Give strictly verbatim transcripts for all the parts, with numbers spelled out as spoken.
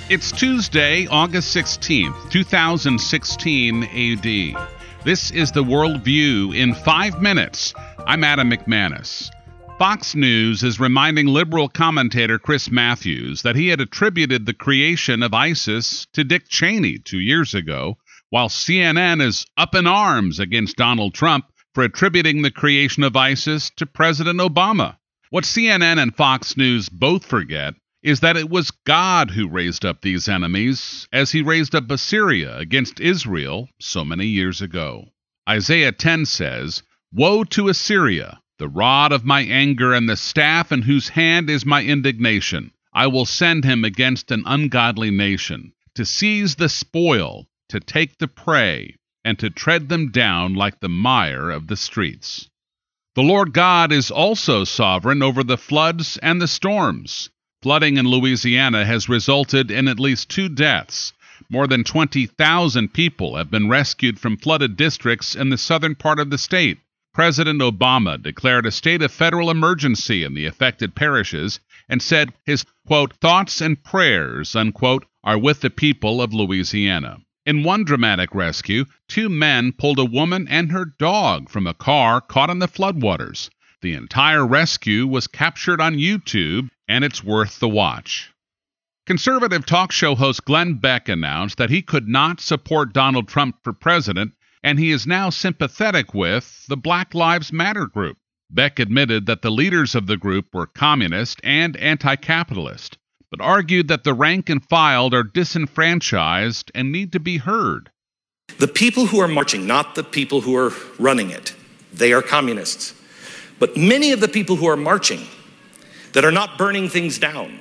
It's Tuesday, August sixteenth, two thousand sixteen A D. This is the World View in five minutes. I'm Adam McManus. Fox News is reminding liberal commentator Chris Matthews that he had attributed the creation of ISIS to Dick Cheney two years ago, while C N N is up in arms against Donald Trump for attributing the creation of ISIS to President Obama. What C N N and Fox News both forget is that it was God who raised up these enemies, as he raised up Assyria against Israel so many years ago. Isaiah ten says, "Woe to Assyria, the rod of my anger and the staff in whose hand is my indignation. I will send him against an ungodly nation, to seize the spoil, to take the prey, and to tread them down like the mire of the streets." The Lord God is also sovereign over the floods and the storms. Flooding in Louisiana has resulted in at least two deaths. More than twenty thousand people have been rescued from flooded districts in the southern part of the state. President Obama declared a state of federal emergency in the affected parishes and said his, quote, thoughts and prayers, unquote, are with the people of Louisiana. In one dramatic rescue, two men pulled a woman and her dog from a car caught in the floodwaters. The entire rescue was captured on YouTube, and it's worth the watch. Conservative talk show host Glenn Beck announced that he could not support Donald Trump for president, and he is now sympathetic with the Black Lives Matter group. Beck admitted that the leaders of the group were communist and anti-capitalist, but argued that the rank and file are disenfranchised and need to be heard. The people who are marching, not the people who are running it, they are communists. But many of the people who are marching that are not burning things down,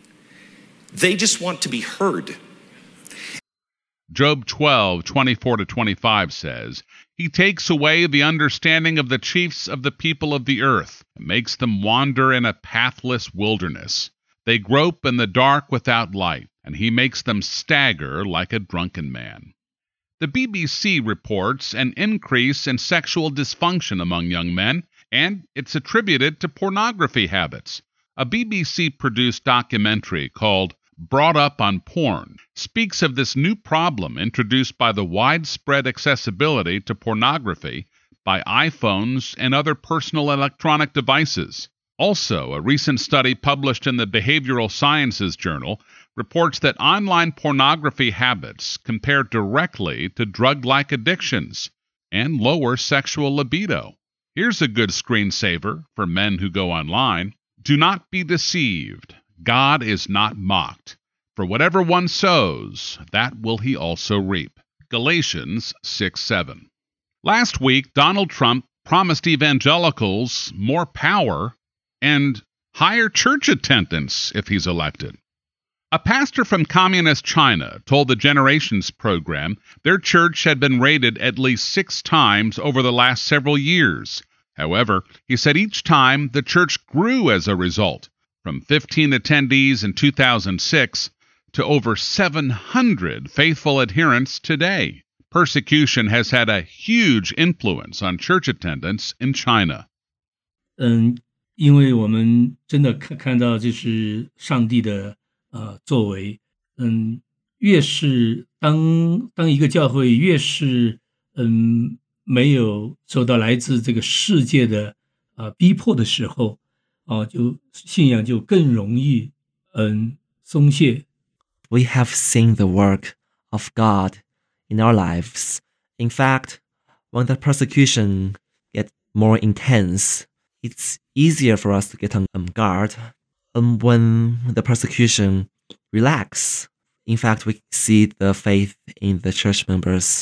they just want to be heard. Job twelve, twenty-four to twenty-five says, "He takes away the understanding of the chiefs of the people of the earth, and makes them wander in a pathless wilderness. They grope in the dark without light, and he makes them stagger like a drunken man." The B B C reports an increase in sexual dysfunction among young men, and it's attributed to pornography habits. A B B C-produced documentary called Brought Up on Porn speaks of this new problem introduced by the widespread accessibility to pornography by iPhones and other personal electronic devices. Also, a recent study published in the Behavioral Sciences Journal reports that online pornography habits compare directly to drug-like addictions and lower sexual libido. Here's a good screensaver for men who go online. Do not be deceived. God is not mocked. For whatever one sows, that will he also reap. Galatians six seven. Last week, Donald Trump promised evangelicals more power and higher church attendance if he's elected. A pastor from communist China told the Generations program their church had been raided at least six times over the last several years. However, he said each time the church grew as a result, from fifteen attendees in two thousand six to over seven hundred faithful adherents today. Persecution has had a huge influence on church attendance in China. 嗯，因为我们真的看看到就是上帝的呃作为，嗯，越是当当一个教会越是嗯。没有受到来自这个世界的呃逼迫的时候，啊、呃，就信仰就更容易嗯松懈。 We have seen the work of God in our lives. In fact, when the persecution gets more intense, it's easier for us to get on guard. And when the persecution relax, in fact, we see the faith in the church members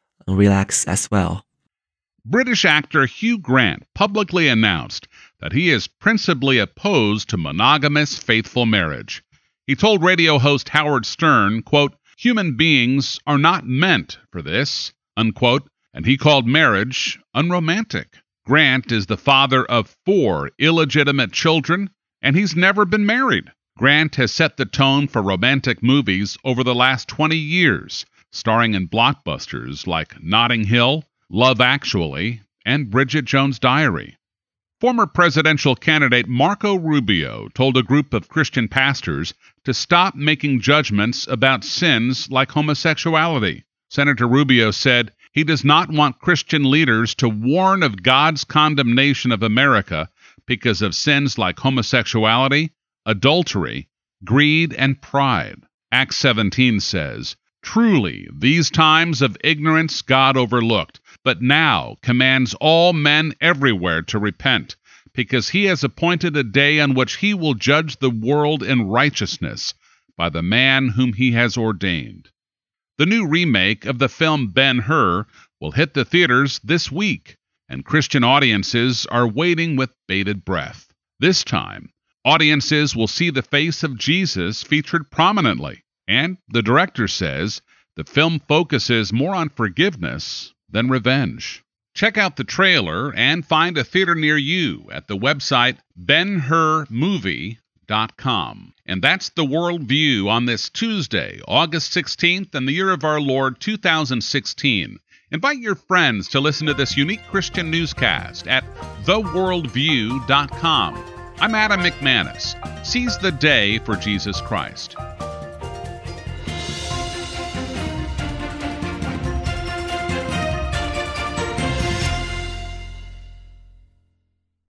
relax as well. British actor Hugh Grant publicly announced that he is principally opposed to monogamous faithful marriage. He told radio host Howard Stern, quote, "Human beings are not meant for this," unquote, and he called marriage unromantic. Grant is the father of four illegitimate children, and he's never been married. Grant has set the tone for romantic movies over the last twenty years, starring in blockbusters like Notting Hill, Love Actually, and Bridget Jones' Diary. Former presidential candidate Marco Rubio told a group of Christian pastors to stop making judgments about sins like homosexuality. Senator Rubio said he does not want Christian leaders to warn of God's condemnation of America because of sins like homosexuality, adultery, greed, and pride. Acts seventeen says, "Truly, these times of ignorance God overlooked, but now commands all men everywhere to repent, because he has appointed a day on which he will judge the world in righteousness by the man whom he has ordained." The new remake of the film Ben-Hur will hit the theaters this week, and Christian audiences are waiting with bated breath. This time, audiences will see the face of Jesus featured prominently, and the director says the film focuses more on forgiveness than revenge. Check out the trailer and find a theater near you at the website ben hur movie dot com. And that's the Worldview on this Tuesday, August sixteenth, in the year of our Lord two thousand sixteen. Invite your friends to listen to this unique Christian newscast at the worldview dot com. I'm Adam McManus. Seize the day for Jesus Christ.